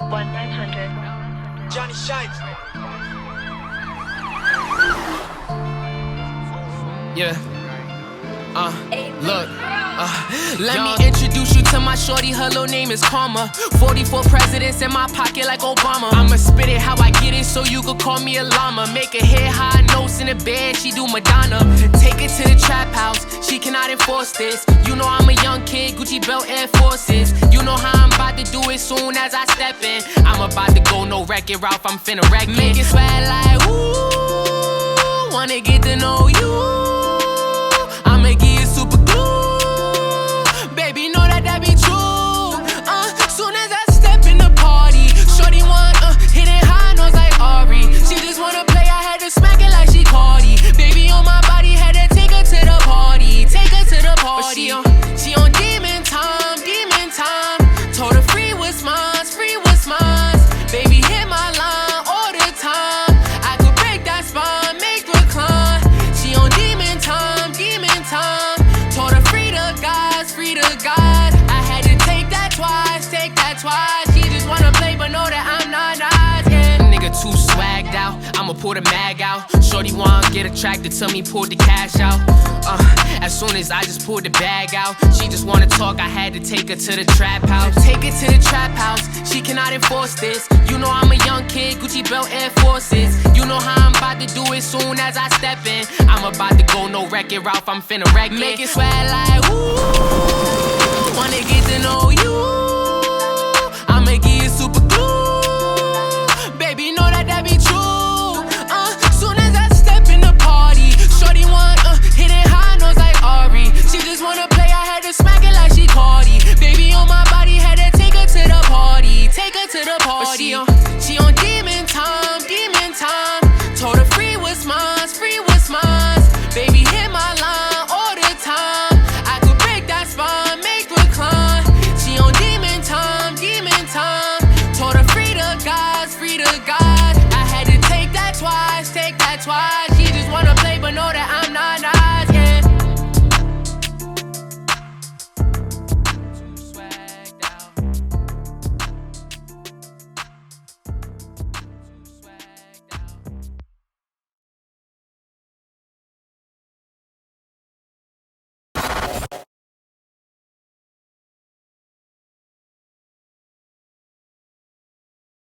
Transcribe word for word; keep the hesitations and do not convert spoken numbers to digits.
one nine hundred. Johnny Shines. Yeah. Uh, look. Uh, let me introduce you to my shorty, her little name is Karma. forty-four presidents in my pocket like Obama. I'ma spit it how I get it so you could call me a llama. Make her head high notes in the bed, she do Madonna. Take it to the trap house, she cannot enforce this. You know I'm a young kid, Gucci belt, Air Forces. You know how I'm about to do it soon as I step in. I'm about to go no wreck-it, Ralph, I'm finna wreck it. Make it swag like ooh, wanna get to know you. I'ma give you super glue. Baby, know that that be true. Uh, soon as I step in the party, shorty want uh, hit it high notes like Ari. She just wanna play, I had to smack it like she Cardi. Baby on my body, had to take her to the party. Take her to the party. But she on, she on demon time, demon time. Told her free what's mine, free what's mine. Baby hit my line all the time. I could break that spine, make recline. She on demon time, demon time. Told her free the guys, free the God. I had to take that twice, take that twice. She just wanna play but know that I'm not nice, yeah. Nigga too swagged out, I'ma pull the mag out. Shorty wanna get attracted to me, pull the cash out. Uh, as soon as I just pulled the bag out, she just wanna talk, I had to take her to the trap house. Take her to the trap house, she cannot enforce this. You know I'm a young kid, Gucci belt, Air Forces. You know how I'm about to do it soon as I step in. I'm about to go no wreck-it, Ralph, I'm finna wreck it. Make it swag like ooh, wanna get to know you. I'ma give you super glue. Baby, know that that be true. Uh, soon as I step in the party, shorty want uh, hit it high notes like Ari. She just wanna play, I had to smack it like she Cardi. Baby on my body, had to take her to the party. Take her to the party. But she on